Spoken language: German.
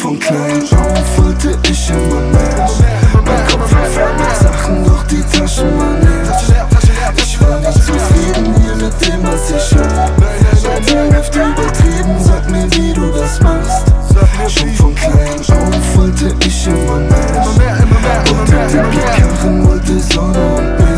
von klein auf wollte ich immer mehr. Mein Kopf war voll mit Sachen, doch die Taschen